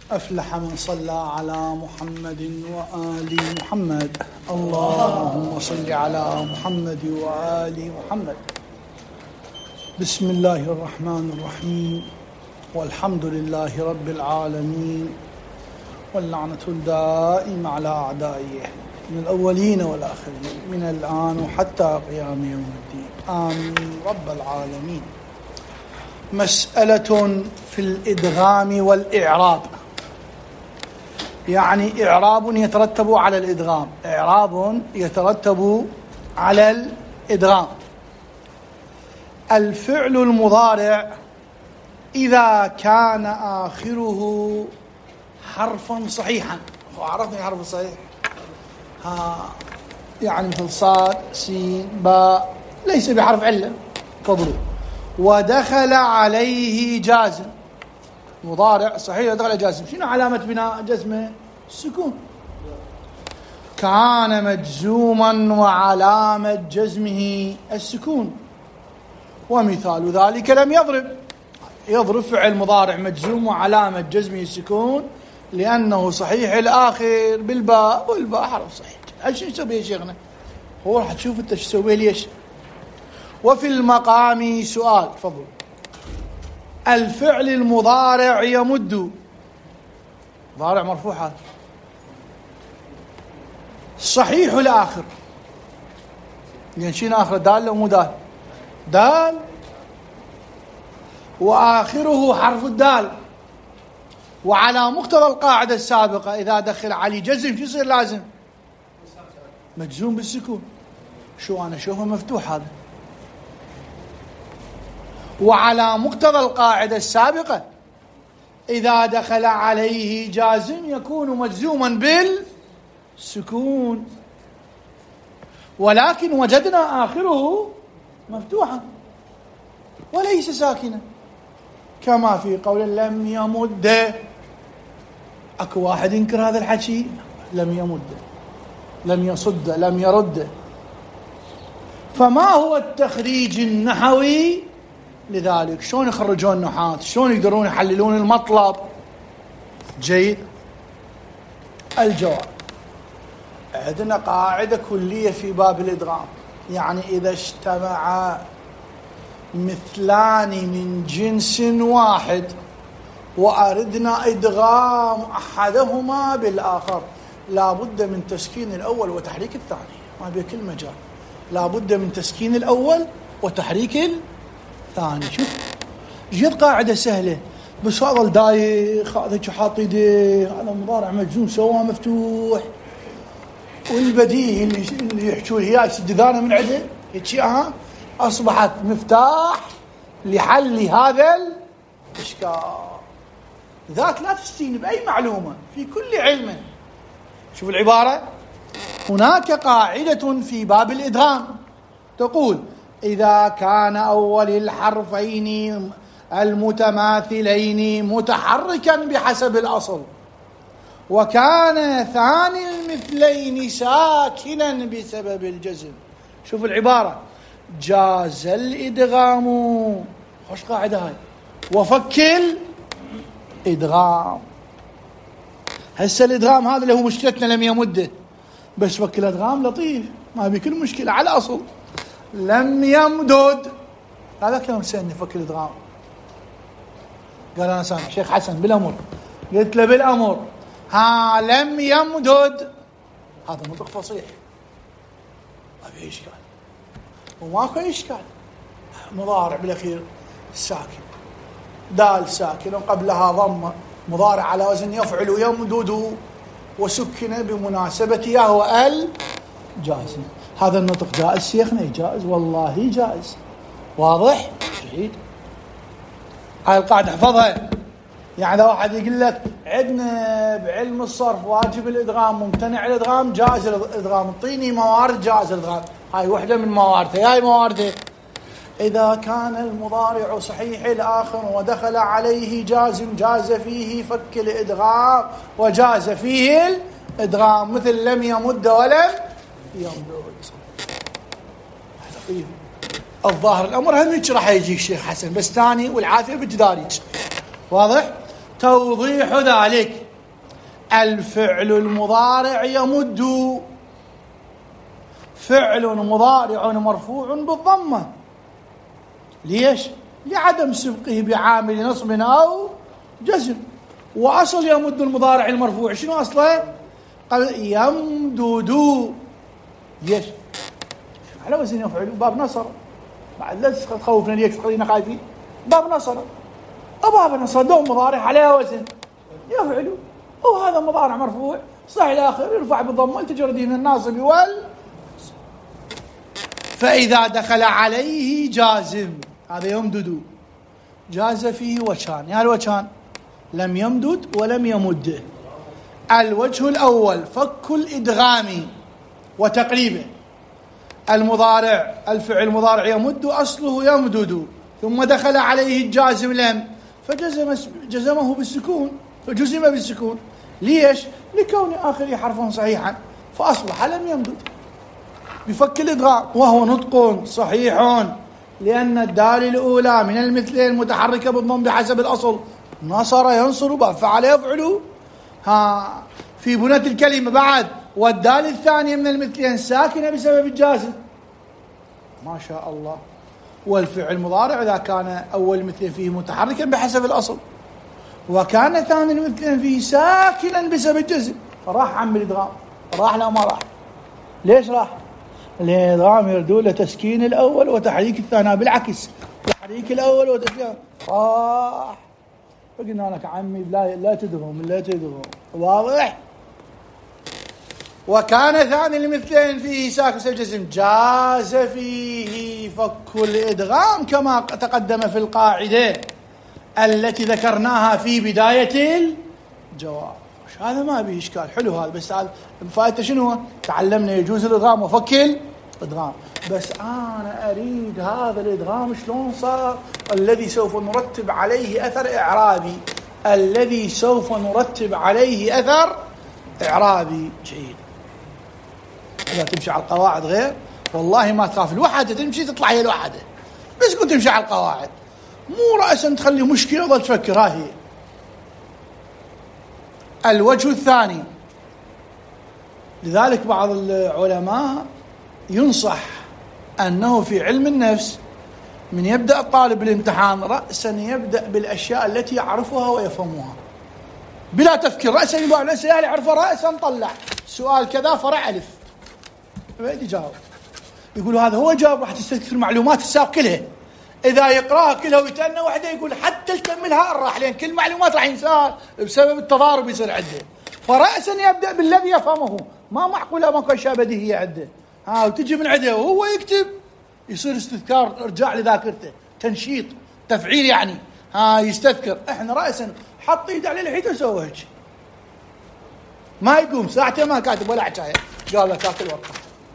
أفلح من صلى على محمد وآل محمد. اللهم صل على محمد وآل محمد. بسم الله الرحمن الرحيم، والحمد لله رب العالمين، واللعنة الدائمة على أعدائه من الأولين والآخرين من الآن وحتى قيام يوم الدين، آمين رب العالمين. مسألة في الإدغام والإعراب، يعني إعراب يترتب على الإدغام، إعراب يترتب على الإدغام. الفعل المضارع إذا كان آخره حرفا صحيحا، عرفنا الحرف الصحيح يعني مثل صاد سين باء ليس بحرف علة فضلوا، ودخل عليه جازم، مضارع صحيح ودخل جازم. شنو علامة بناء جزمه؟ السكون. كان مجزوما وعلامة جزمه السكون. ومثال ذلك لم يضرب، يضرب فعل مضارع مجزوم وعلامة جزمه السكون لأنه صحيح الآخر بالباء، والباء حرف صحيح. شو يسوي يا شيخنا؟ هو راح تشوف انت شو تسوي ليش. وفي المقام سؤال، تفضل. الفعل المضارع يمد، مضارع مرفوع هذا صحيح الآخر، يعني شنو آخر؟ دال ومو دال؟ دال، وآخره حرف الدال. وعلى مقتضى القاعدة السابقة إذا دخل علي جزم شو يصير لازم؟ مجزوم بالسكون. شو أنا شوفه مفتوح هذا. وعلى مقتضى القاعدة السابقة إذا دخل عليه جازم يكون مجزوما بالسكون، ولكن وجدنا آخره مفتوحا وليس ساكنا، كما في قول لم يمد. اكو واحد ينكر هذا الحكي، لم يمد، لم يصد، لم يرد. فما هو التخريج النحوي لذلك؟ شلون يخرجون النحاة؟ شلون يقدرون يحللون المطلب؟ جيد. الجواب، عندنا قاعدة كلية في باب الإدغام، يعني إذا اجتمع مثلان من جنس واحد وأردنا إدغام أحدهما بالآخر لا بد من تسكين الأول وتحريك الثاني، ما بكل مجال لا بد من تسكين الأول وتحريك الثاني. شوف جد قاعدة سهلة، بس هذا الدايخ هذا حاط يديه، هذا مضارع مجزوم سواه مفتوح، والبديهي اللي يحكوا هي استدذانه من عنده هيك أصبحت مفتاح لحل هذا الإشكال. ذاك لا تستين بأي معلومة في كل علم. شوف العبارة، هناك قاعدة في باب الإدغام تقول إذا كان أول الحرفين المتماثلين متحركا بحسب الأصل وكان ثاني المثلين ساكنا بسبب الجزم، شوف العبارة، جاز الإدغام. خوش قاعدة هاي. وفك الإدغام. هسه الإدغام هذا اللي هو مشكلتنا لم يمده، بس فك الإدغام لطيف ما بكل مشكلة على الأصل. لم يمدد، هذا كلام سني فك الإدغام. قال أنا سامع شيخ حسن بالأمر، قلت له بالأمر لم يمدد، هذا نطق فصيح ما في إشكال وماكو إشكال. مضارع بالأخير ساكن، دال ساكن وقبلها ضمة، مضارع على وزن يفعل يمدد وسكن بمناسبتها هو الجازم. هذا النطق جائز شيخنا؟ جائز والله جائز. واضح؟ جيد. هاي القاعدة احفظها. يعني إذا واحد يقول لك عندنا بعلم الصرف واجب الإدغام، ممتنع الإدغام، جائز الإدغام، اعطيني موارد جائز الإدغام، هاي وحدة من موارده. هاي موارده إذا كان المضارع صحيح الآخر ودخل عليه جازم جاز فيه فك الإدغام وجاز فيه الإدغام، مثل لم يمد ولم يمدد. الظاهر الأمر هم هيك راح يجي الشيخ حسن، بس ثاني والعافية بالتدارج. واضح؟ توضيح ذلك: الفعل المضارع يمد، فعل مضارع مرفوع بالضمة. ليش؟ لعدم سبقه بعامل نصب أو جزم. وأصل يمد المضارع المرفوع شنو أصله؟ قال يمدد. ليش؟ على وزن يفعل، باب نصر. بعد لا تخوفنا ليك خلينا خايفين. باب نصر، باب نصر دوم مضارع على وزن يفعل، وهذا مضارع مرفوع صحيح الآخر يرفع بالضمة لتجرده من الناصب فإذا دخل عليه جازم، هذا يمدد، جاز فيه وجهان. يعني الوجهان لم يمدد ولم يمد. الوجه الأول فك الإدغام وتقريبه. المضارع، الفعل المضارع يمد أصله يمدد، ثم دخل عليه الجازم لم، فجزمه بالسكون، فجزم بالسكون. ليش؟ لكون آخره حرفا صحيحا، فأصبح لم يمدد بفك الإدغام، وهو نطق صحيح لأن الدال الأولى من المثلين متحركة بالضم بحسب الأصل. نصر ينصر، فعل يفعل. في بناة الكلمة بعد والدال الثانية من المثلين ساكنة بسبب الجازم. ما شاء الله. والفعل المضارع إذا كان أول مثل فيه متحركا بحسب الأصل، وكان ثاني المثلين فيه ساكنا بسبب الجزم، راح عم الإدغام. راح لا ما راح؟ ليش راح؟ الإدغام يردون لتسكين الأول وتحريك الثاني، بالعكس تحريك الأول وتسكين. راح. فقلنا لك عمي لا تدغم، لا تدغم. واضح؟ وكان ثاني المثلين فيه ساكن بسبب الجزم، جاز فيه فك الإدغام كما تقدم في القاعدة التي ذكرناها في بداية الجواب. هذا ما به إشكال، حلو هذا. بس فائدته شنو؟ تعلمنا يجوز الإدغام وفك الإدغام. بس أنا أريد هذا الإدغام شلون صار، الذي سوف نرتب عليه أثر إعرابي، الذي سوف نرتب عليه أثر إعرابي جيد. إذا تمشي على القواعد غير والله ما تخاف. الوحدة تمشي تطلع هي الوحدة، بس كنت تمشي على القواعد مو رأسا تخلي مشكلة وظل تفكر. هاي هي. الوجه الثاني، لذلك بعض العلماء ينصح أنه في علم النفس من يبدأ الطالب الامتحان رأسا يبدأ بالأشياء التي يعرفها ويفهمها بلا تفكير. رأسا يبقى الأسئلة يعرفها رأسا نطلع سؤال كذا فرع ألف بيدي جاوب. يقولوا هذا هو جاوب، راح تستذكر المعلومات السابقة كلها. إذا يقرأها كلها ويتأنى وحده يقول حتى يكملها راح، لأن كل معلومات راح ينساها بسبب التضارب يصير عنده. فرأسا يبدأ بالذي يفهمه، ما معقولة ماكو أشياء بديهية عنده وتجي من عنده وهو يكتب يصير استذكار، ارجاع لذاكرته، تنشيط، تفعيل يعني. يستذكر. احنا رأسا حط ايده على الحيط وسوى هيك، ما يقوم ساعته ما كاتب ولا حكايه، قال له تاكل ورقه.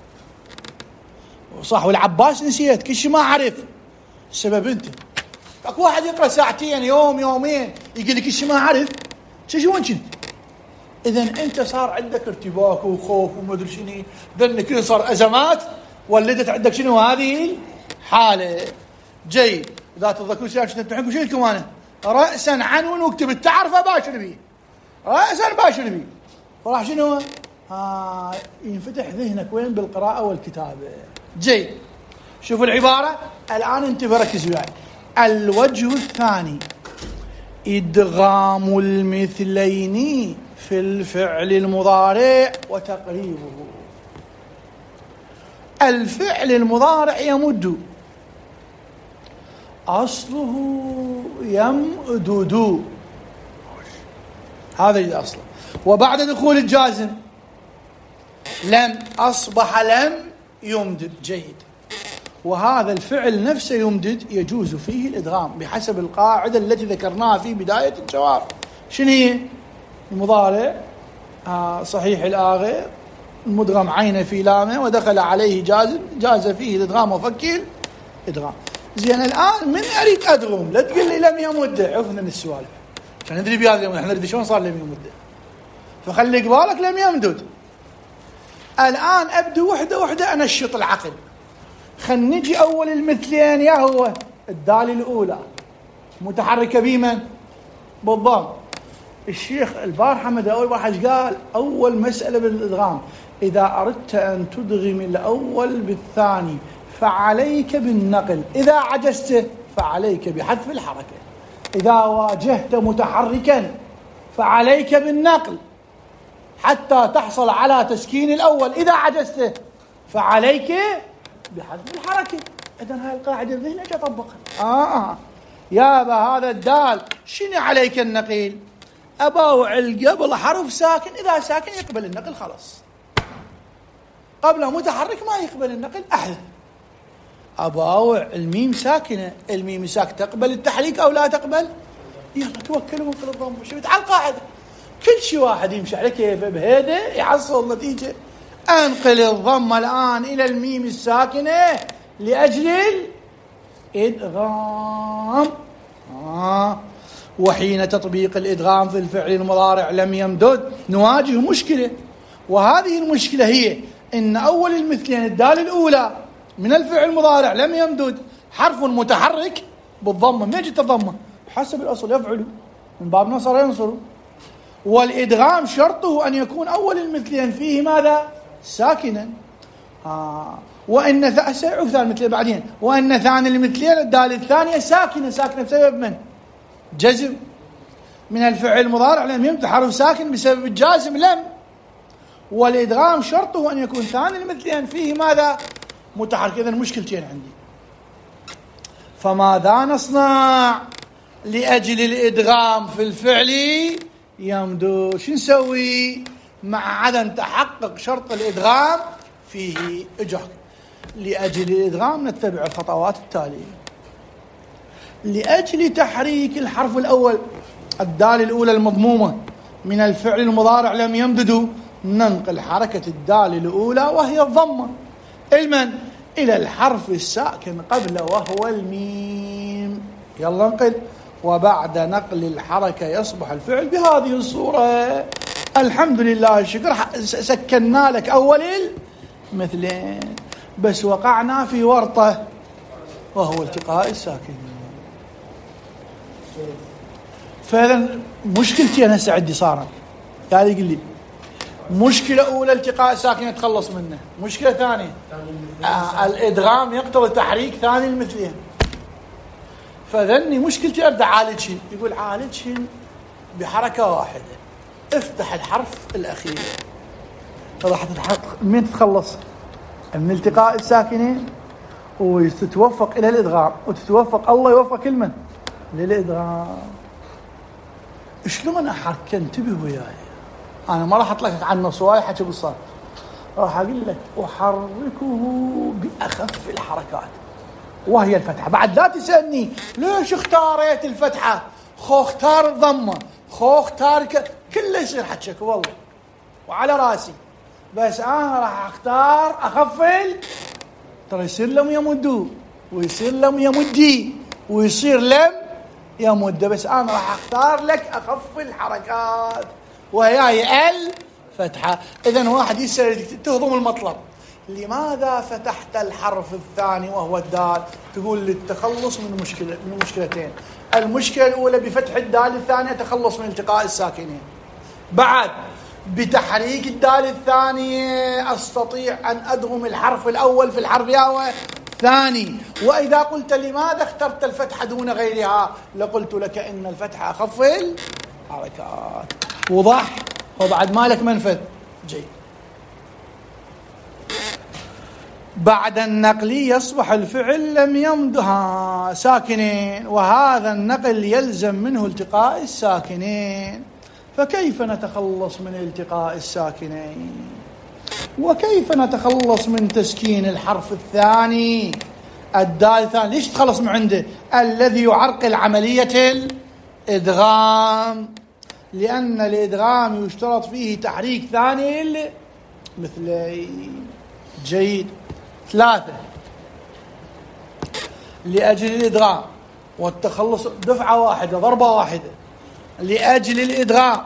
صح. والعباس نسيت كل شيء ما عرف السبب انت. اكو واحد يقرا ساعتين يوم يومين يقول لك كل شيء ما عرف. شو وين كنت؟ اذا انت صار عندك ارتباك وخوف وما ادري شنو، ذنك صار ازمات ولدت عندك شنو هذه الحاله. جيد. اذا تتذكرون شيء تمتحنكم شيء لكم انا راسا عنون واكتب التعرفه باشر بيه، راسا باشر بيه. فراح شنو ينفتح ذهنك وين؟ بالقراءه والكتابه. جيد. شوفوا العباره الان، انتبه ركز وياي. الوجه الثاني ادغام المثلين في الفعل المضارع وتقريبه. الفعل المضارع يمد، أصله يمدد، هذا أصله. وبعد دخول الجازم لم أصبح لم يمدد. جيد. وهذا الفعل نفسه يمدد يجوز فيه الإدغام بحسب القاعدة التي ذكرناها في بداية الجواب. شنو هي؟ المضارع صحيح الآخر المدغم عينه في لامه ودخل عليه جازم جاز فيه الإدغام وفك الإدغام. زين الآن من أريد أدغم لا تقول لي لم يمد، عرفنا من السؤال عشان ندري بهذا احنا ندري شلون صار لم يمد، فخلي قبالك لم يمدد. الآن أبدو وحدة وحدة أنشط العقل. خل نجي أول المثلين يا هو الدال الأولى متحركة بمن؟ بالضم، الشيخ البارحة مدى أول واحد قال أول مسألة بالإدغام إذا أردت أن تدغم الأول بالثاني فعليك بالنقل، إذا عجزت فعليك بحذف الحركة، إذا واجهت متحركا فعليك بالنقل حتى تحصل على تسكين الأول، إذا عجزت فعليك بحذف الحركة. إذن هاي القاعدة الذهنية أطبقها. يابا هذا الدال شنو عليك النقيل؟ أباوع قبل حرف ساكن، إذا ساكن يقبل النقل خلاص، قبل متحرك ما يقبل النقل أحد. أباوع الميم ساكنة، الميم ساكنة تقبل التحريك أو لا تقبل؟ يلا توكلوا وانقل الضم. شفت على القاعدة كل شيء واحد يمشي على كيفه بهذا يحصل نتيجة. أنقل الضم الآن إلى الميم الساكنة لأجل الإدغام. وحين تطبيق الإدغام في الفعل المضارع لم يمدد نواجه مشكلة، وهذه المشكلة هي إن أول المثلين الدال الأولى من الفعل المضارع لم يمدد حرف متحرك بالضمة. ما جت الضمة حسب الأصل يفعل من باب نصر ينصر، والإدغام شرطه أن يكون أول المثلين فيه ماذا؟ ساكنا. وإن سيعرف ثاني المثلين بعدين، وإن ثاني المثلين الدال الثانية ساكنة بسبب من؟ جزم من الفعل المضارع لم يمد حرف ساكن بسبب الجازم لم، والإدغام شرطه أن يكون ثاني المثلين فيه ماذا؟ متحرك. إذن مشكلتين عندي، فماذا نصنع لأجل الإدغام في الفعل يمدد؟ شو نسوي مع عدم تحقق شرط الإدغام فيه؟ اجحك لأجل الإدغام نتبع الخطوات التالية. لأجل تحريك الحرف الأول الدال الأولى المضمومة من الفعل المضارع لم يمدد ننقل حركة الدال الأولى وهي الضمة إلى الحرف الساكن قبل وهو الميم. يلا نقل. وبعد نقل الحركة يصبح الفعل بهذه الصورة. الحمد لله الشكر سكنا لك أول المثلين، بس وقعنا في ورطة وهو التقاء الساكن. فإذا مشكلتي أنا هسه عندي صارت قال يقول لي مشكلة أولى التقاء ساكن يتخلص منه، مشكلة ثانية الإدغام يقتضي تحريك ثاني المثلين. فذني مشكلتي أبدأ عالجهن. يقول عالجهن بحركة واحدة، افتح الحرف الأخير راح من تتخلص من التقاء الساكنين وتتوفق إلى الإدغام، وتتوفق الله يوفق كلمة للإدغام. شلون أحرك؟ انتبه وياي، أنا ما راح أطلقك عن نصواي حكي بالصار، راح أقول لك أحركه بأخف الحركات وهي الفتحة. بعد لا تسألني ليش اختاريت الفتحة، خو اختار الضمة، خو اختار كله يصير حكيك والله وعلى راسي، بس أنا راح أختار أخفل. ترى يصير لم يمدوا ويصير لم يمدي ويصير لم يمد، بس أنا راح أختار لك أخف الحركات وهي الفتحة. إذن واحد يسأل تهضم المطلب لماذا فتحت الحرف الثاني وهو الدال؟ تقول للتخلص من مشكلتين. المشكلة الأولى بفتح الدال الثانية تخلص من التقاء الساكنين، بعد بتحريك الدال الثانية أستطيع أن أدغم الحرف الأول في الحرف الثاني. وإذا قلت لماذا اخترت الفتحة دون غيرها لقلت لك إن الفتحة أخف الحركات. وضح وبعد مالك منفذ جيد. بعد النقل يصبح الفعل لم يمدها ساكنين، وهذا النقل يلزم منه التقاء الساكنين. فكيف نتخلص من التقاء الساكنين؟ وكيف نتخلص من تسكين الحرف الثاني الدال الثاني؟ ليش تخلص من عنده؟ الذي يعرقل عملية الإدغام، لأن الإدغام يشترط فيه تحريك ثاني مثلين. جيد. 3 لأجل الإدغام والتخلص دفعة واحدة ضربة واحدة. لأجل الإدغام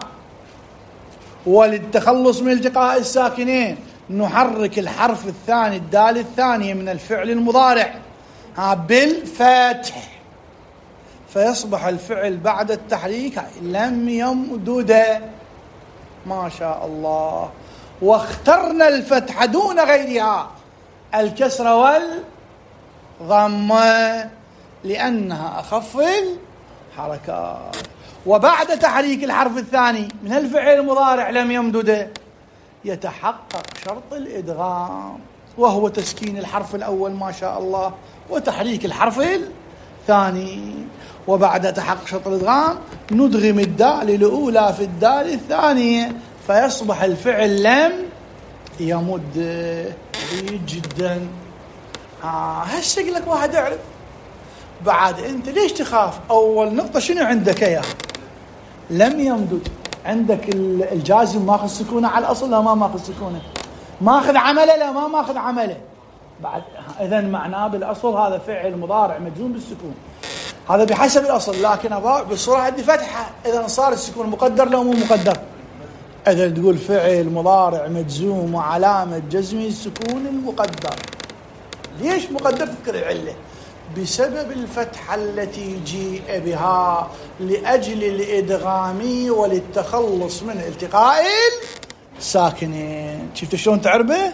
وللتخلص من التقاء الساكنين نحرك الحرف الثاني الدال الثانية من الفعل المضارع بالفتح. فيصبح الفعل بعد التحريك لم يمدد. ما شاء الله. واخترنا الفتح دون غيرها، الكسر والضمة، لأنها أخف الحركات. وبعد تحريك الحرف الثاني من الفعل المضارع لم يمدد يتحقق شرط الإدغام، وهو تسكين الحرف الأول ما شاء الله وتحريك الحرف الثاني. وبعد تحقق شرط الإدغام ندغم الدال الأولى في الدال الثانية فيصبح الفعل لم يمد. جيد جدا. هسه يقول لك واحد يعرف بعد أنت ليش تخاف؟ أول نقطة شنو عندك يا لم يمدد؟ عندك الجازم ماخذ سكونه على الأصل لا ما ماخذ سكونه؟ ماخذ عمله لا ما ماخذ عمله؟ بعد إذا معناه بالأصل هذا فعل مضارع مجزوم بالسكون، هذا بحسب الأصل، لكن أضاع بالصورة عندي فتحة، إذا صار السكون مقدر لو مو مقدر؟ إذا تقول فعل مضارع مجزوم وعلامة جزمه السكون المقدر. ليش مقدر؟ تذكر العلة بسبب الفتحة التي جيء بها لأجل الإدغام وللتخلص من التقاء الساكنين. شفت شلون تعربه؟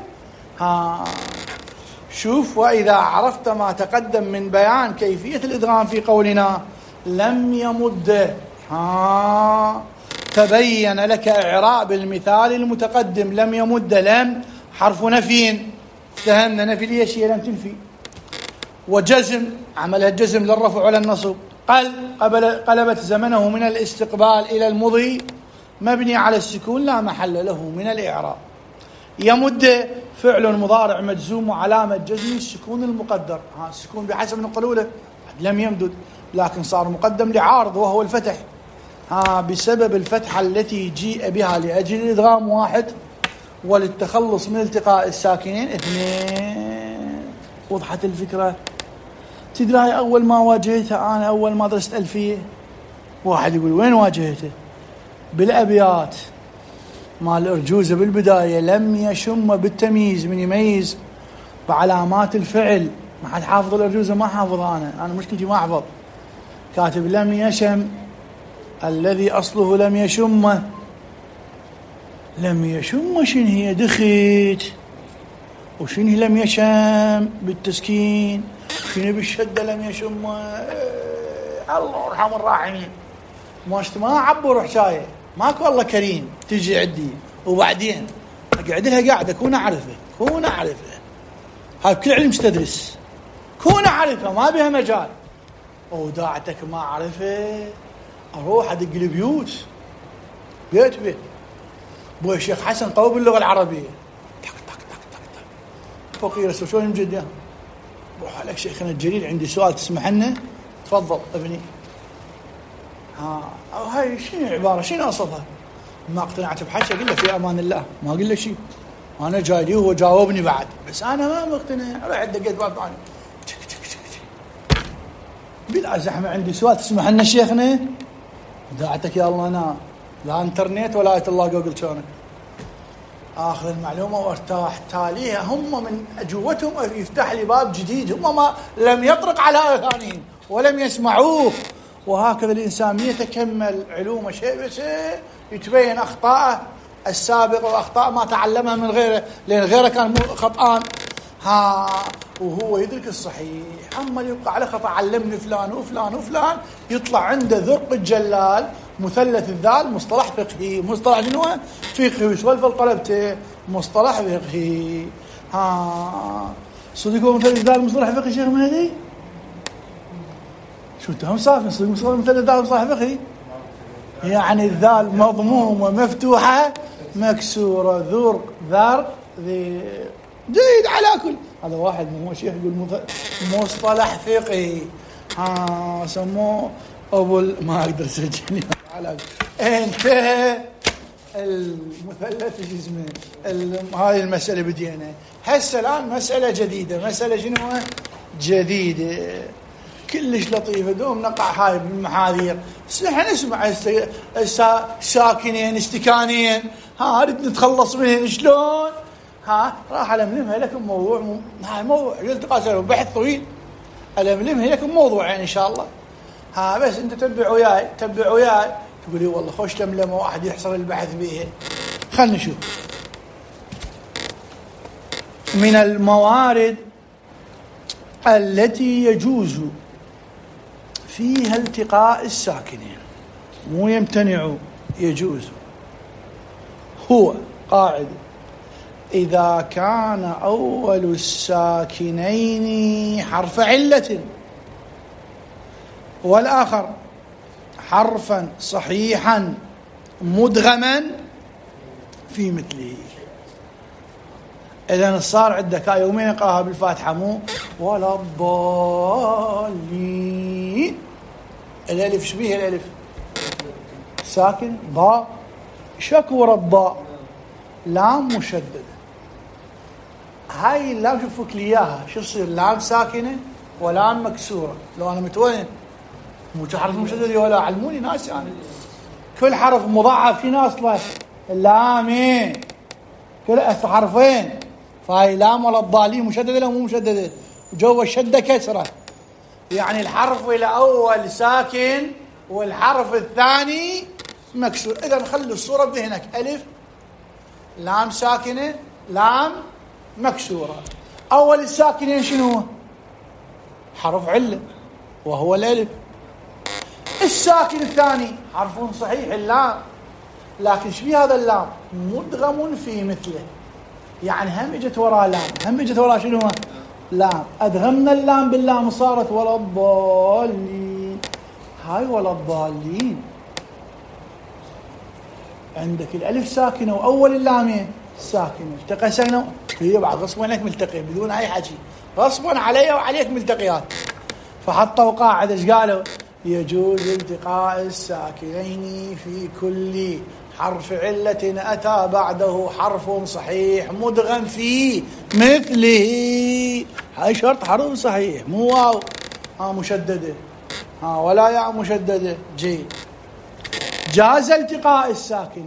شوف، وإذا عرفت ما تقدم من بيان كيفية الإدغام في قولنا لم يمد تبين لك إعراب المثال المتقدم. لم يمد، لم حرف نفي، افتهمنا نفي ليش هي لم تنفي، وجزم عملها الجزم للرفع ولا النصب. قلبت زمنه من الاستقبال إلى المضي مبني على السكون لا محل له من الإعراب. يمد فعل مضارع مجزوم وعلامة جزمه السكون المقدر. السكون بحسب النقطة الأولى لم يمدد، لكن صار مقدم لعارض وهو الفتح بسبب الفتحة التي جيء بها لأجل الإدغام واحد وللتخلص من التقاء الساكنين اثنين. وضحت الفكرة؟ تدري هاي أول ما واجهتها أنا أول ما درست ألفية، واحد يقول وين واجهته؟ بالأبيات مال الأرجوزة بالبداية لم يشم بالتمييز، من يميز بعلامات الفعل. ما حد حافظ الأرجوزة؟ ما حافظ أنا مشكلتي ما أحفظ. كاتب لم يشم الذي أصله لم يشم. لم يشم شنو هي؟ دخيت. وشنو هي لم يشم بالتسكين؟ شنو بالشدة لم يشم؟ الله يرحم الراحمين. ما عبر حشاية ماكو الله كريم تجي عندي وبعدين اقعد لها قاعده كون اعرفه هاي كل علم تدرس كون اعرفه ما بها مجال. وداعتك ما اعرفه اروح ادق البيوت بيت بو الشيخ حسن قوي باللغه العربيه تك تك تك تك تك فوقي رسول شلون يمجد يا روح لك شيخنا الجليل عندي سؤال تسمح لنا؟ تفضل ابني. أو هاي شنو عبارة شنو أصلها؟ ما اقتنعت بحكي قل له في أمان الله، ما قل له شيء. أنا جاي لي وهو جاوبني بعد، بس أنا ما مقتنع. رحت دقيت باب ثاني بلا زحمة عندي سؤال تسمح لنا شيخنا؟ داعتك يا الله أنا لا انترنت ولا آية الله جوجل شلونك. آخذ المعلومة وارتاح. تاليها هم من جوتهم يفتح لي باب جديد هم ما لم يطرق على أذانهم ولم يسمعوه. وهكذا الإنسان يتكمل علومه شيء بس يتبين أخطاءه السابقة وأخطاء ما تعلمها من غيره، لأن غيره كان خطآن وهو يدرك الصحيح. أما يبقى على خطأ علمني فلان وفلان وفلان، يطلع عنده ذرق الجلال مثلث الذال مصطلح فقهي. مصطلح شنو؟ فقهي. وسولف طلبته مصطلح فقهي. صدقوا مثلث الذال مصطلح فقهي شيخ مهدي؟ شو تهم صافي صدق مثل الذال مصطلح فقهي؟ يعني الذال مضمومة مفتوحة مكسورة ذرق ذرق ذي جيد على كل. هذا واحد مو شيخ يقول مصطلح فقهي سموه أبو ما أقدر سجلني على انتهى المثلث شو اسمه. هاي المسألة بدينا هسه الآن مسألة جديدة. مسألة شنو جديدة كلش لطيفة. دوم نقع هاي بالمحاذير. احنا نسمع ساكنين استكانين نريد نتخلص منهم شلون. راح ألملمها لكم موضوع. هاي موضوع يلتقى بحث طويل. ألملمها لكم موضوعين إن شاء الله. بس انت تتبع وياي تقول لي والله خوش لملمه واحد يحصل البحث بيها. خلنا نشوف من الموارد التي يجوز فيها التقاء الساكنين، مو يمتنع، يجوز. هو قاعدة: إذا كان أول الساكنين حرف علة والآخر حرفا صحيحا مدغما في مثله. إذن صار عندك يومين يقراها بالفاتحة، مو ولا الضالين. الألف شبيه الألف ساكن، ضاء شكور الضاء، لام مشددة. هاي اللام شوفك لي إياها شو تصير؟ لام ساكنة ولام مكسورة. لو أنا متوين مو حرف مشدد ولا علموني ناس يعني كل حرف مضاعف في ناس له اللامين كل حرفين، فهاي لام ولا الضالين مشددة لو مو مشددة، وجوا الشدة كسرة، يعني الحرف الأول ساكن والحرف الثاني مكسور. إذا نخلي الصورة بذهنك: ألف لام ساكنة لام مكسورة. أول الساكنين شنو؟ حرف علة وهو الألف. الساكن الثاني حرف صحيح اللام، لكن شبيه هذا اللام؟ مدغم في مثله، يعني هم اجت وراء لام، هم اجت وراء شنو؟ لام. أدغمنا اللام باللام صارت ولا الضالين. هاي ولا الضالين عندك الألف ساكنة وأول اللامين ساكنة، التقى ساكنة هي بعد غصبا عليك ملتقي بدون أي حكي، غصبا علي وعليك ملتقيات. فحطوا قاعدة ايش قالوا؟ يجوز التقاء الساكنين في كل حرف علة أتى بعده حرف صحيح مدغم في مثله. هاي شرط حرف صحيح، مو واو مشددة ولا ياء مشددة. جيد. جاز التقاء الساكنين،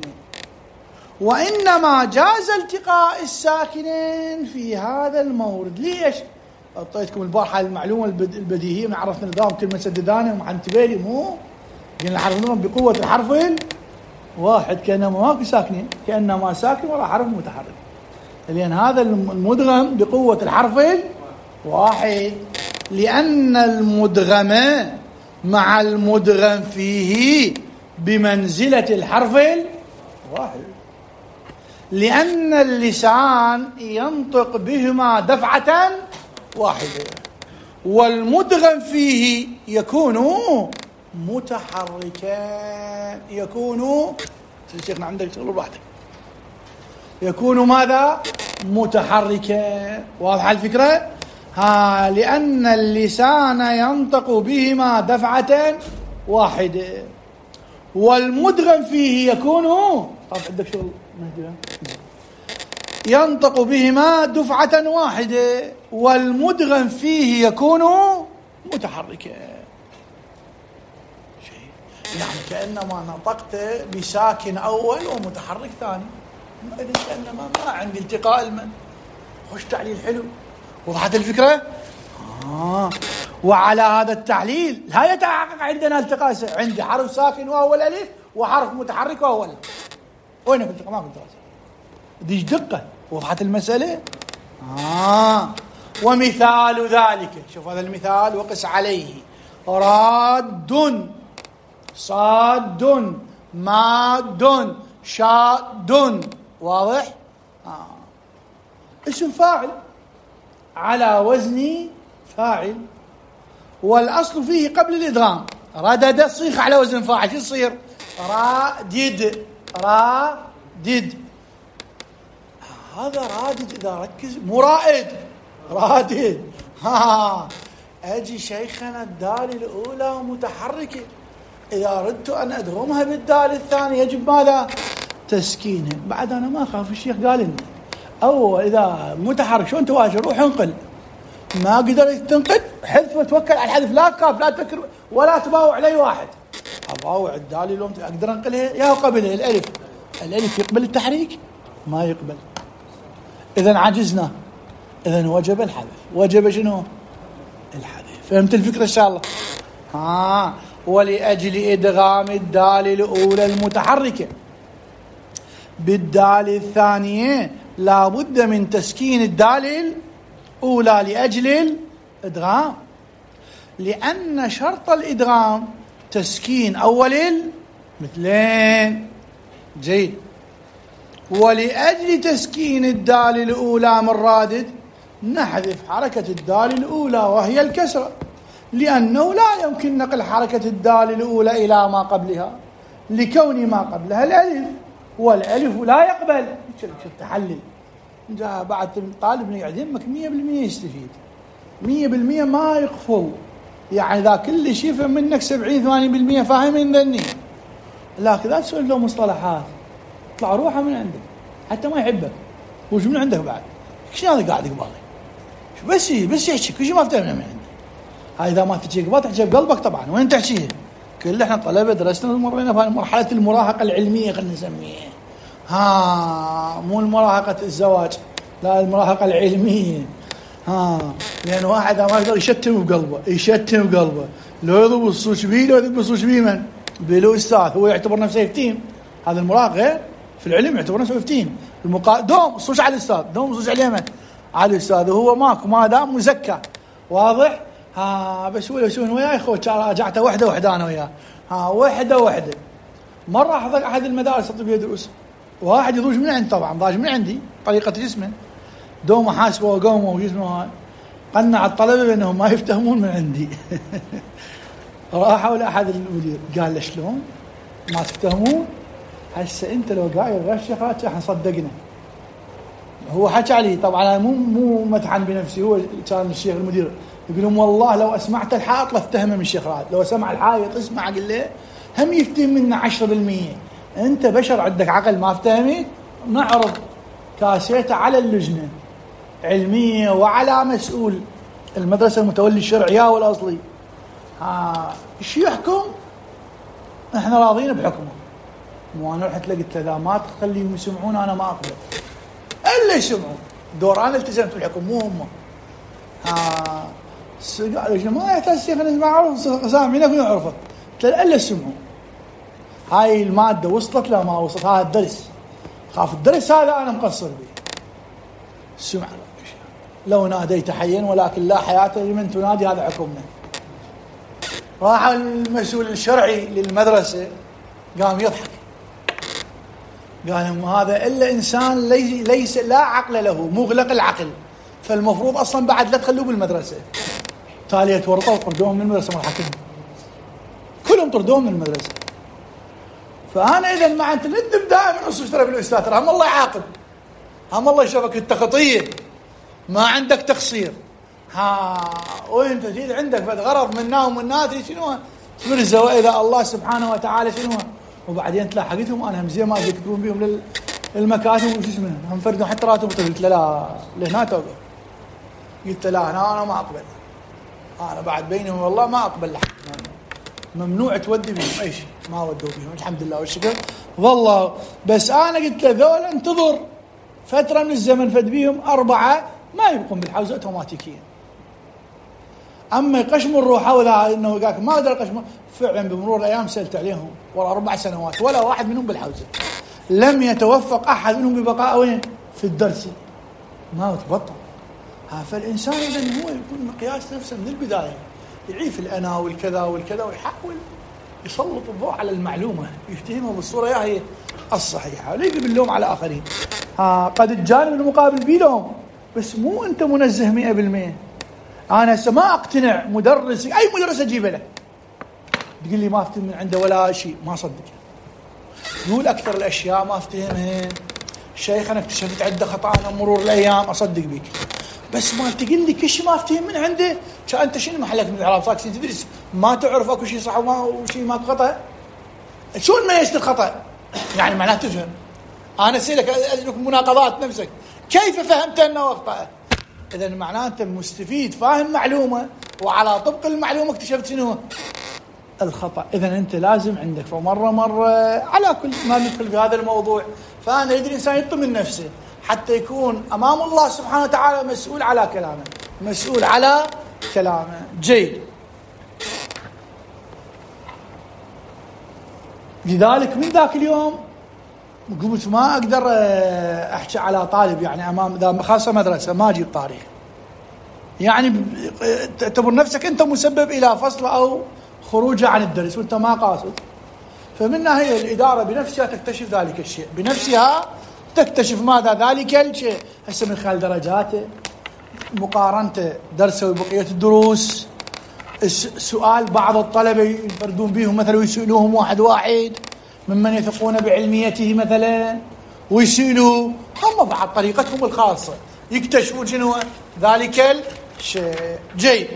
وإنما جاز التقاء الساكنين في هذا المورد. ليش؟ أعطيتكم البارحة المعلومة البديهية، من عرفنا نظام كلمة سددانة ومعنتبه لي، مو قلنا حرفنا بقوة الحرف الواحد كأنما ماكو ساكنين، كأنما ساكن ولا حرف متحرك، لأن هذا المدغم بقوة الحرف الواحد، لأن المدغم مع المدغم فيه بمنزلة الحرف الواحد، لأن اللسان ينطق بهما دفعة واحدة، والمدغم فيه يكون متحركا، يكون شيخنا عندك شغل بحثك، يكون ماذا؟ متحركا. واضحة الفكرة؟ لأن اللسان ينطق بهما دفعة واحدة، والمدغم فيه يكون طب عندك شغل ينطق بهما دفعة واحدة، والمدغم فيه يكون متحركا. يعني كأنما نطقت بساكن أول ومتحرك ثاني، إذن كأنما ما عندي التقاء المن. خوش تعليل حلو. وضحت الفكرة؟ وعلى هذا التعليل لا يتحقق عندنا التقاء. عندي حرف ساكن وهو الألف، وحرف متحرك وهو الألف. وين كنت ما كنت ديش دقة. وضحت المسألة؟ ومثال ذلك، شوف هذا المثال وقس عليه: راد صاد ماد شاد. واضح؟ اسم فاعل على وزن فاعل، والأصل فيه قبل الإدغام. ردد صيغ على وزن فاعل، شو يصير؟ رادد. هذا رادد إذا ركز، مو رائد، رادد. أجي شيخنا الدال الأولى متحركة، إذا أردت أن أدغمها بالدال الثانية يجب ماذا؟ تسكينها. بعد أنا ما أخاف، الشيخ قال لنا أو إذا متحرك شلون تواجه؟ روح انقل. ما قدرت تنقل حذف وتوكل على الحذف، لا تخاف، لا تفكر ولا تباوع علي واحد. أباوع الدال لو أقدر أنقلها يا قبلها الألف يقبل التحريك؟ ما يقبل. إذن عجزنا، إذن وجب الحذف. وجب شنو؟ الحذف. فهمت الفكرة إن شاء الله؟ ولأجل إدغام الدال الأولى المتحركة بالدال الثانية لا بد من تسكين الدال الأولى لأجل الإدغام، لأن شرط الإدغام تسكين أول المثلين. جيد. ولأجل تسكين الدال الأولى من رادد نحذف حركة الدال الأولى وهي الكسرة، لأنه لا يمكن نقل حركة الدال الأولى إلى ما قبلها لكون ما قبلها الألف، والألف لا يقبل. شوف تحلل جاء بعد طالب يقعد يمك 100% يستفيد، 100% ما يقفل، يعني ذا كل شيء يفهم منك 70-80% فاهم من ذني، لكن لا تسأل له مصطلحات اطلع روحه من عندك حتى ما يحبك. وش من عندك بعد؟ ايش هذا قاعد يقبالي؟ بس يحكي كل شيء ما فتهمنا من عندك. هاي اذا ما تحكي قبال تحكي بقلبك طبعا. وين تحكيه؟ كل احنا طلبه درسنا ومرينا بمرحله المراهقه العلميه خلينا نسميها، مو المراهقه الزواج، لا المراهقه العلميه. لان واحد ما يقدر يشتم بقلبه لو يضرب الصوت بيه، لو يضرب الصوت بيه من بلو استاذ هو يعتبر نفسه يفتيم. هذا المراهق غير في العلم يعتبر نفسه يفتيم. دوم الصوت على الاستاذ، دوم الصوت على اليمن على الاستاذ، وهو ماكو ما دام مزكى واضح. بس هو يسوون وياي خوش راجعته وحده انا وياه، وحده. مره احضر احد المدارس الطبيه يدرس، واحد يضوج من عندي، طبعا ضاج من عندي طريقه جسمه، دوم حاسبه وقومه وجسمه هاي، قنع الطلبه بانهم ما يفتهمون من عندي. راحوا لاحد المدير قال له شلون ما تفتهمون؟ هسه انت لو قايل غير شيخات احنا صدقنا. هو حكى علي طبعا، مو مدحا بنفسي، هو كان الشيخ المدير يقول لهم والله لو اسمعت الحائط لافتهم من الشيخ راد، لو سمع الحائط اسمع قل له هم يفتهم منا 10%. انت بشر عندك عقل ما افتهمت، نعرض كاسيته على اللجنه علميه وعلى مسؤول المدرسه المتولي الشرعي والاصلي، ايش يحكم احنا راضين بحكمه. مو انا رحت قلت له لا ما تخليهم يسمعون، انا ما اقبل الا يسمعون، دور انا التزمت بالحكم مو هم. قالوا ما يحتاج الشيخ نسمع عرف سامعينك ونعرفك، قلت له الا يسمعون. هاي الماده وصلت لا ما وصلت، هذا الدرس خاف الدرس هذا انا مقصر به. سمع لو ناديت حيا ولكن لا حياه لمن تنادي، هذا حكمنا. راح المسؤول الشرعي للمدرسه قام يضحك، قال هذا الا انسان ليس لا عقل له، مغلق العقل، فالمفروض اصلا بعد لا تخلوه بالمدرسه. تالي تورطوا وطردوهم من المدرسه، مرحبا كلهم طردوهم من المدرسه. فانا اذا ما انت ندب دائما اصلا ترى بالاستاذ، ترى هم الله يعاقب، هم الله يشوفك انت خطيه ما عندك تقصير، وانت جيت عندك غرض منا ومنات شنو تمرزه، واذا الله سبحانه وتعالى شنو، وبعدين تلاحقتهم انا هم زي ما يكتبون بهم للمكاتب وش اسمه هم فردوا حتى راتب. قلت له لا لهنا توقف، قلت له انا ما اقبل، انا بعد بينهم والله ما اقبل لحد، ممنوع تودي بهم اي شيء، ما ودوا بهم الحمد لله والشكر والله. بس انا قلت له ذول انتظر فتره من الزمن فد بيهم 4 ما يبقون بالحوزه اوتوماتيكيا. اما يقشموا الروح ولا انه قالك ما اقدر اقشمه، فعلا بمرور الايام سالت عليهم ورا 4 سنوات ولا واحد منهم بالحوزه، لم يتوفق احد منهم ببقاء وين في الدرس، ما تبطل. فالانسان اذا هو يكون مقياس نفسه من البدايه، يعيف الانا والكذا والكذا ويحاول يسلط الضوء على المعلومه، يفتهمها بالصوره هي الصحيحه، ولا يقلب اللوم على اخرين. قد الجانب المقابل بيلوم، بس مو انت منزه 100%. انا هسه ما اقتنع مدرس اي مدرس اجيبه له تقول لي ما افتهم من عنده ولا شيء، ما صدق. يقول اكثر الاشياء ما افتهمها، شيخ انا اكتشفت عنده خطا مرور الايام اصدق بيك، بس ما تقول لي كل شيء ما افتهم من عنده، انت شنو محلك من الاعراب ساكسين تدرس ما تعرف اكو شيء صح وشيء ما خطا، شلون ميزت الخطا؟ يعني معناه تفهم. انا اسالك اجلك مناقضات نفسك، كيف فهمت انه اخطا؟ اذا معناه انت مستفيد فاهم معلومه وعلى طبق المعلومه اكتشفت شنو الخطا. اذا انت لازم عندك، فمره على كل ما ندخل في هذا الموضوع، فانا يدري الانسان يطمن نفسه حتى يكون امام الله سبحانه وتعالى مسؤول على كلامه، مسؤول على كلامه. جيد. لذلك من ذاك اليوم قلت ما أقدر أحكي على طالب يعني أمام ذا خاصة مدرسة ما أجيب طاري، يعني تعتبر نفسك أنت مسبب إلى فصل أو خروجه عن الدرس وأنت ما قاصد. فمنها هي الإدارة بنفسها تكتشف ذلك الشيء، بنفسها تكتشف ماذا ذلك الشيء، هسه من خلال درجاته، مقارنته درسه وبقية الدروس، سؤال بعض الطلبة ينفردون بهم مثلا ويسألوهم واحد واحد ممن يثقون بعلميته مثلا ويسألوا هم بعد طريقتهم الخاصة يكتشفون شنو ذلك الشيء. جيد،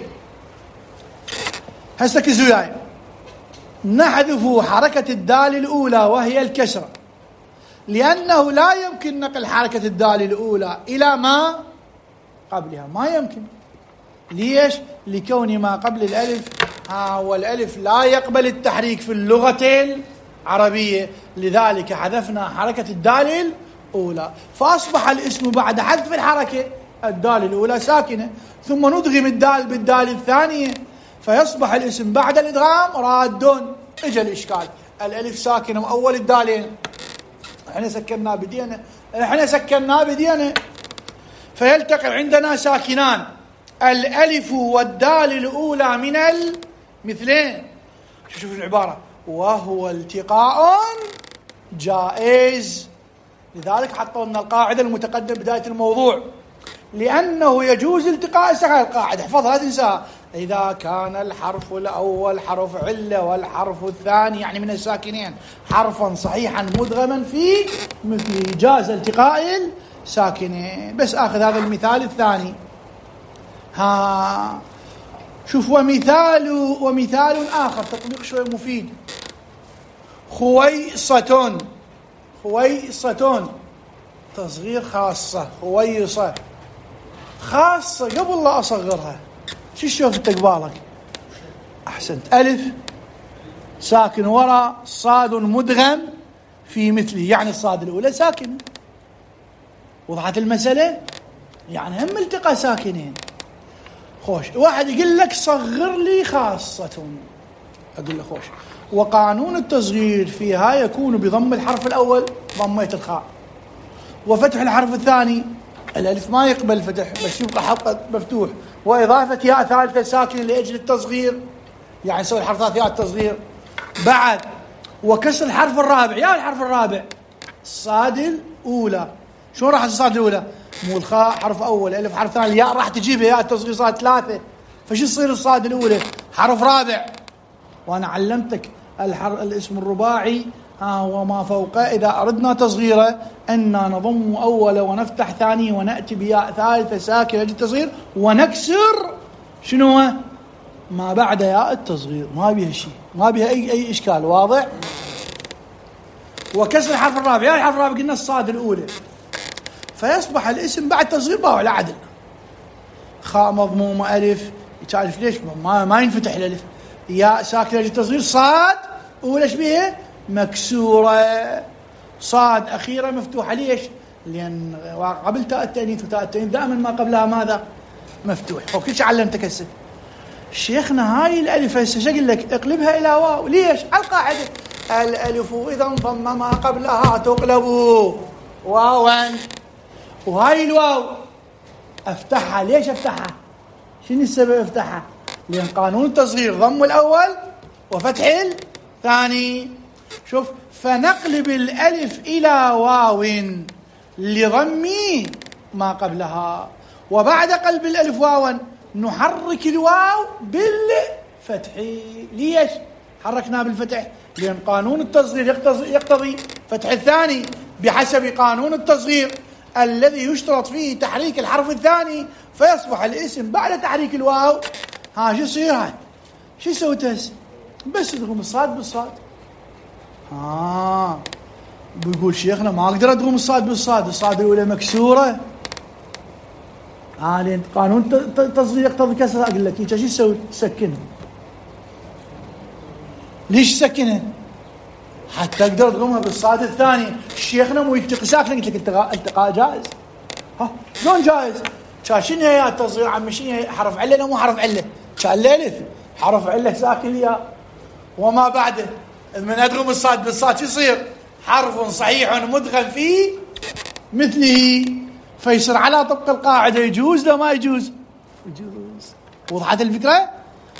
هسه ركزوا وياي. نحذف حركة الدال الأولى وهي الكسرة لأنه لا يمكن نقل حركة الدال الأولى إلى ما قبلها، ما يمكن. ليش؟ لكون ما قبل الألف والألف لا يقبل التحريك في اللغة العربية، لذلك حذفنا حركة الدال الأولى، فأصبح الاسم بعد حذف الحركة الدال الأولى ساكنة، ثم ندغم الدال بالدال الثانية فيصبح الاسم بعد الإدغام راد. اجى الإشكال، الألف ساكنة وأول الدالين احنا سكننا بدينا فيلتقي عندنا ساكنان الألف والدال الأولى من المثلين. شوف العبارة، وهو التقاء جائز. لذلك حطوا لنا القاعدة المتقدمة بداية الموضوع، لأنه يجوز التقاء الساكنين. القاعدة احفظها لا تنساها، إذا كان الحرف الأول حرف علة والحرف الثاني يعني من الساكنين حرفا صحيحا مدغما في مثل جاز التقاء الساكنين. بس آخذ هذا المثال الثاني. شوف، ومثال آخر تطبيق شوي مفيد. خويصة تصغير خاصة، خويصة خاصة قبل لا أصغرها. شو شوف قبالك؟ أحسنت، ألف ساكن وراء صاد مدغم في مثله، يعني الصاد الأولى ساكنة. وضحت المسألة؟ يعني هم التقى ساكنين. خوش، واحد يقول لك صغر لي خاصة، أقول له خوش، وقانون التصغير فيها يكون بضم الحرف الأول ضميت الخاء، وفتح الحرف الثاني الألف ما يقبل الفتح بس يبقى حلقة مفتوح، وإضافة ياء ثالثة ساكنة لأجل التصغير، يعني يسوي الحرف ثلاث ياء التصغير. بعد وكسر الحرف الرابع، يا الحرف الرابع الصاد الأولى. شو راح الصاد الأولى؟ مو الخاء حرف أول، ألف حرف ثاني، ياء راح تجيبها ياء التصغير صاد ثلاثة، فشو يصير الصاد الأولى؟ حرف رابع. وأنا علمتك الاسم الرباعي وما فوقه إذا أردنا تصغيره أننا نضم أول ونفتح ثاني ونأتي بياء ثالثة ساكنة للتصغير ونكسر شنو ما بعد ياء التصغير. ما بيها شيء، ما بيها أي إشكال. واضح؟ وكسر الحرف الرابع، يا الحرف الرابع قلنا الصاد الأولى، فيصبح الاسم بعد تصغير باو العدل. خاء مضمومة ألف، تعرف ليش ما ينفتح الألف؟ ياء ساكنة للتصغير صاد أولى ايش بيها؟ مكسورة. صاد أخيرة مفتوحة. ليش؟ لأن قبل تاء التأنيث وتاء التأنيث دائما ما قبلها ماذا؟ مفتوح. وكل شيء علمتك هسه. شيخنا هاي الألف هسه شو أقول لك؟ اقلبها إلى واو. ليش؟ على القاعدة الألف إذا انضم ما قبلها تقلب واوا، وهاي الواو أفتحها. ليش أفتحها؟ شنو السبب أفتحها؟ لأن قانون التصغير ضم الأول وفتح الثاني. شوف، فنقلب الألف إلى واو لضم ما قبلها، وبعد قلب الألف واوا نحرك الواو بالفتح. ليش حركنا بالفتح؟ لأن قانون التصغير يقتضي فتح الثاني بحسب قانون التصغير الذي يشترط فيه تحريك الحرف الثاني، فيصبح الاسم بعد تحريك الواو. شو يصير؟ هاي شو سويت هسه؟ بس تضغم الصاد بالصاد. بيقول شيخنا ما اقدر ادغم الصاد بالصاد، الصاد الاولى مكسوره. لان قانون التصغير يقتضي كسرها. اقول لك انت شو تسوي؟ سكنها. ليش سكنها؟ حتى اقدر ادغمها بالصاد الثاني. شيخنا مو يلتقي ساكن، قلت لك التقاء جائز. شلون جائز؟ شنو هي التصغير عم؟ شنو هي؟ حرف عله؟ مو حرف عله، كان الالف حرف عله ساكن الياء وما بعده من أدغم الصاد بالصاد يصير حرف صحيح مدغم في مثله، فيصير على طبق القاعدة يجوز لو ما يجوز؟ يجوز. وضحت الفكرة؟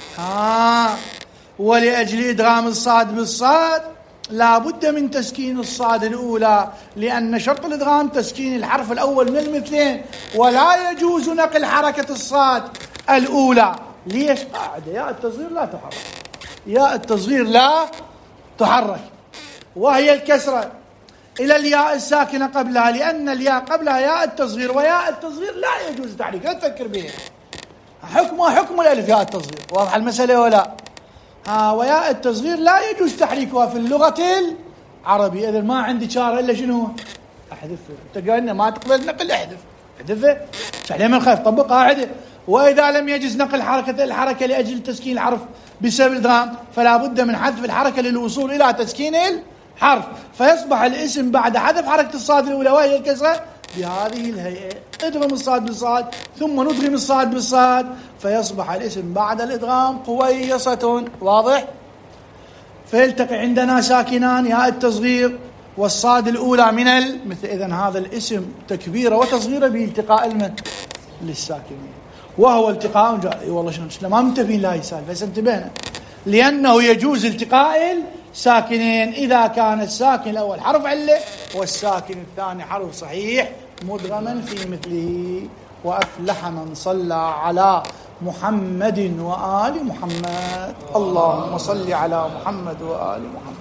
ولأجل إدغام الصاد بالصاد لا بد من تسكين الصاد الأولى، لأن شرط الإدغام تسكين الحرف الأول من المثلين، ولا يجوز نقل حركة الصاد الأولى. ليش؟ قاعدة ياء التصغير لا تحرك، ياء التصغير لا تحرك، وهي الكسرة إلى الياء الساكنة قبلها، لأن الياء قبلها ياء التصغير، وياء التصغير لا يجوز تحريك، لا تفكر بها، حكمها حكم الألف ياء التصغير. واضح المسألة ولا؟ وياء التصغير لا يجوز تحريكها في اللغة العربية. إذا ما عندي شارع إلا شنو؟ أحذفه. أنت قلنا ما تقبل نقل احذفه. شحال من خايف طبق قاعدة. وإذا لم يجز نقل الحركة لأجل تسكين الحرف بسبب الإدغام، فلا بد من حذف الحركة للوصول إلى تسكين الحرف، فيصبح الاسم بعد حذف حركة الصاد الأولى وهي الكسرة بهذه الهيئة: ادغم الصاد بالصاد ثم ندغم الصاد بالصاد، فيصبح الاسم بعد الإدغام قويصة. واضح؟ فيلتقي عندنا ساكنان ياء التصغير والصاد الأولى من المثل. إذن هذا الاسم تكبيره وتصغيره بالتقاء المن للساكنين، وهو التقاء جائي. والله شنو ما منتبهين لهي السالفة، بس انتبهنا، لأنه يجوز التقاء الساكنين إذا كان الساكن الأول حرف علة والساكن الثاني حرف صحيح مدغما في مثله. وأفلح من صلى على محمد وآل محمد. اللهم صل على محمد وآل محمد.